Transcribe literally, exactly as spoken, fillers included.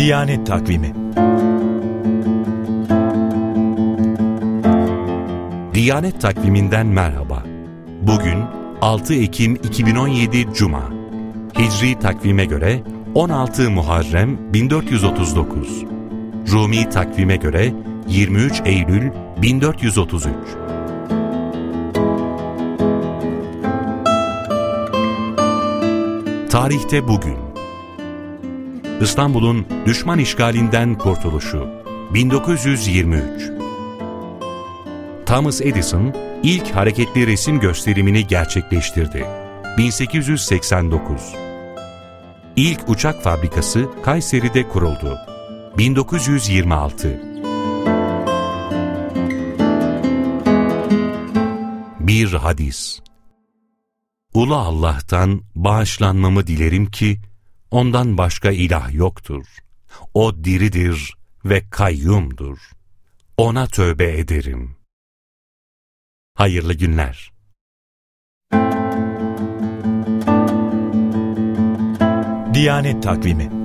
Diyanet Takvimi. Diyanet Takvimi'nden merhaba. Bugün altı Ekim iki bin on yedi Cuma. Hicri takvime göre on altı Muharrem bin dört yüz otuz dokuz. Rumi takvime göre yirmi üç Eylül bin dört yüz otuz üç. Tarihte bugün. İstanbul'un düşman işgalinden kurtuluşu bin dokuz yüz yirmi üç. Thomas Edison ilk hareketli resim gösterimini gerçekleştirdi bin sekiz yüz seksen dokuz. İlk uçak fabrikası Kayseri'de kuruldu bin dokuz yüz yirmi altı. Bir hadis. Ulu Allah'tan bağışlanmamı dilerim ki ondan başka ilah yoktur. O diridir ve kayyumdur. Ona tövbe ederim. Hayırlı günler. Diyanet Takvimi.